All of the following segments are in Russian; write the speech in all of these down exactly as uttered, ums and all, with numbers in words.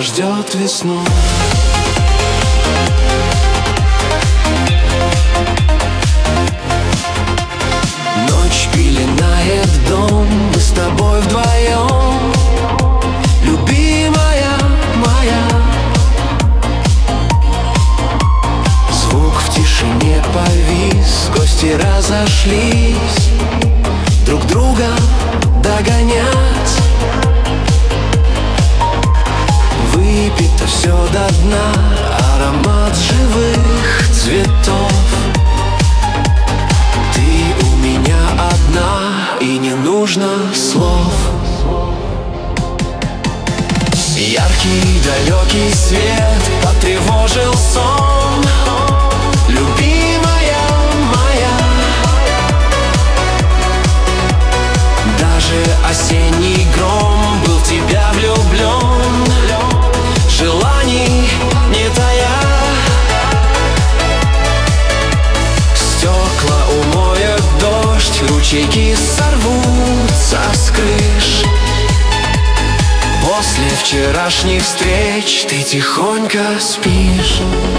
ждет весну. Ночь пеленает дом, мы с тобой вдвоем, любимая моя. Звук в тишине повис, гости разошлись, друг друга догонять. Выпито все до дна, аромат живых цветов. Ты у меня одна, и не нужно слов. Яркий далекий свет потревожил сон, любимая моя. Даже осенний гром был в тебя влюблен, желаний не тая. Стекла умоет дождь, ручейки сорвутся с крыш. После вчерашних встреч ты тихонько спишь.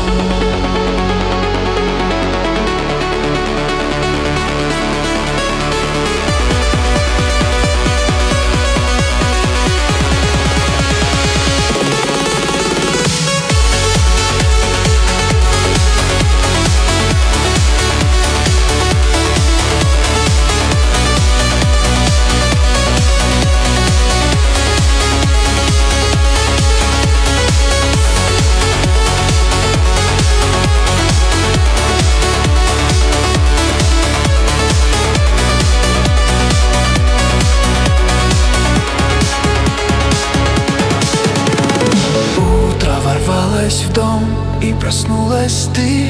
В дом, и проснулась ты,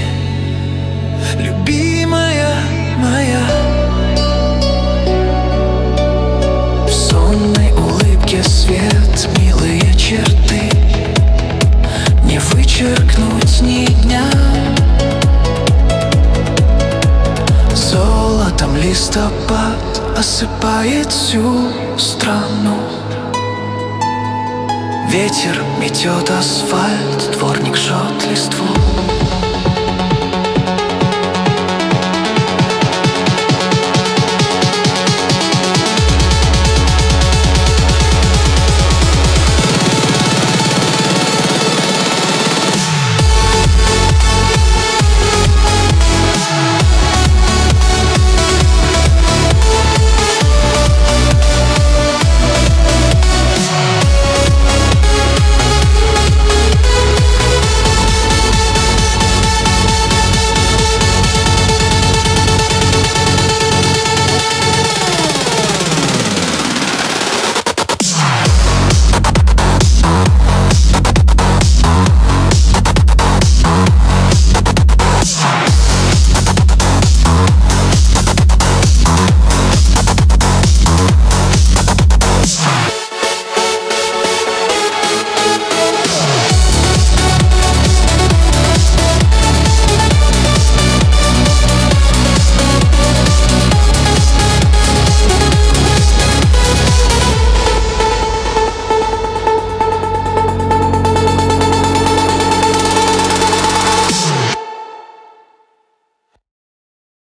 любимая моя. В сонной улыбке свет, милые черты, не вычеркнуть ни дня. Золотом листопад осыпает всю страну. Ветер метет асфальт, дворник жжет листву.